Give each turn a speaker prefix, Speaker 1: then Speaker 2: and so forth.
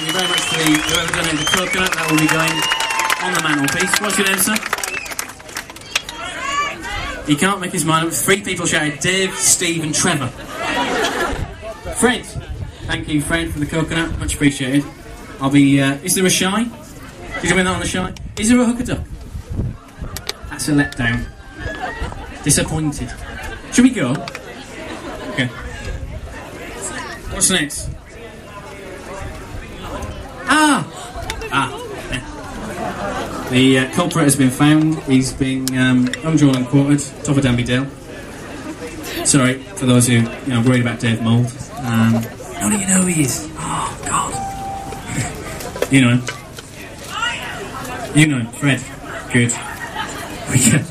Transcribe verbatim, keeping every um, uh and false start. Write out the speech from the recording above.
Speaker 1: you very much for the, whoever donated the coconut. That will be going on the mantelpiece. What's your name, sir? He can't make his mind up. Three people shouted, Dave, Steve and Trevor. Fred. Thank you, Fred, for the coconut. Much appreciated. I'll be... Uh, is there a shy? Did you win that on the shy? Is there a hooker duck? That's a letdown. Disappointed. Should we go? Okay. What's next? Ah! Ah. Yeah. The uh, culprit has been found. He's been um, undrawn and quartered, top of Danby Dale. Sorry, for those who you know worried about Dave Mould. Um, how do you know who he is? Oh, God. You know him. You know him, Fred. Good. We can.